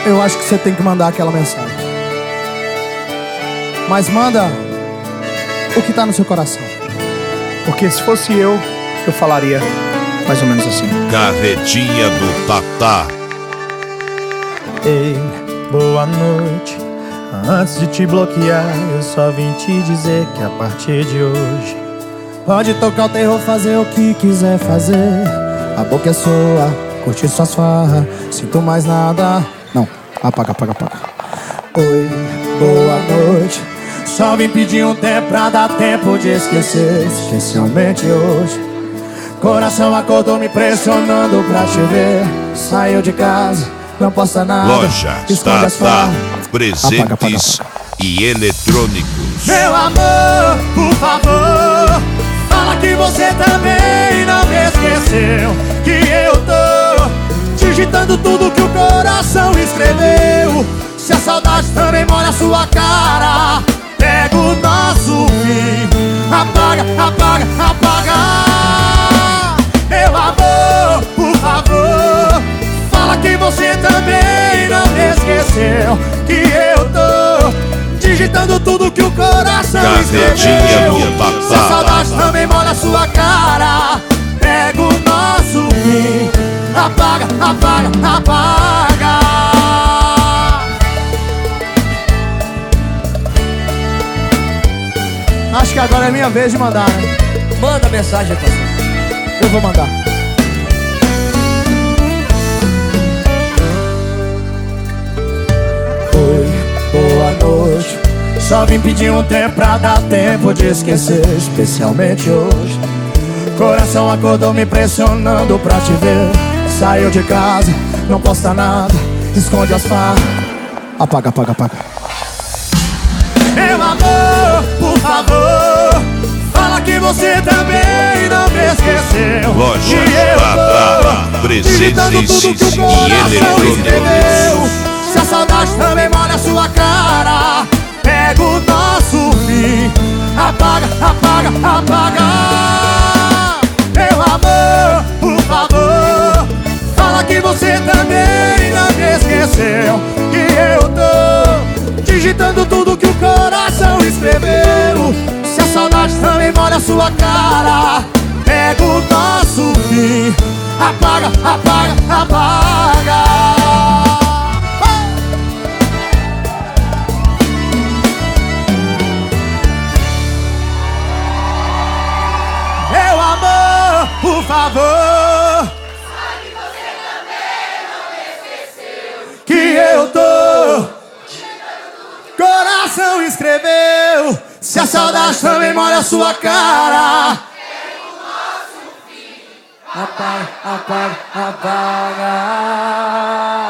eu acho que você tem que mandar aquela mensagem. Mas manda o que tá no seu coração. Porque se fosse eu falaria mais ou menos assim. Carretinha do Tatá. Ei, boa noite. Antes de te bloquear, eu só vim te dizer que a partir de hoje pode tocar o terror, fazer o que quiser fazer. A boca é sua, curtir suas farras. Sinto mais nada. Não, apaga. Oi, boa noite. Só vim pedir um tempo pra dar tempo de esquecer. Especialmente hoje. Coração acordou me pressionando pra te ver. Saiu de casa, não posta nada. Loja Tatá, presentes e eletrônicos. Meu amor, por favor, fala que você também não me esqueceu. Que eu tô digitando tudo que o coração escreveu. Se a saudade também molha a sua cara, pega o nosso fim, apaga. Meu amor, por favor, fala que você também não me esqueceu. Que eu tô digitando tudo que o coração escreveu. Se a saudade também molha a sua cara, pega o nosso fim, apaga. Acho que agora é minha vez de mandar, né? Manda mensagem, parceiro. Eu vou mandar. Oi, boa noite. Só vim pedir um tempo pra dar tempo de esquecer. Especialmente hoje. Coração acordou me pressionando pra te ver. Saiu de casa, não posta nada, esconde as farras. Apaga. Meu amor, por favor, fala que você também não me esqueceu. Loja Tatá, presentes e eletrônicos. Se a saudade também molha a sua cara, pega o nosso fim, apaga. Meu amor, por favor, fala que você também não me esqueceu. Que eu tô digitando tudo que o coração escreveu. Se a saudade também molha a sua cara, pega o nosso fim, apaga. Meu amor, por favor, fala que você também não me esqueceu. que eu tô coração escreveu. Se a saudade também molha a sua cara, É o nosso fim. apaga.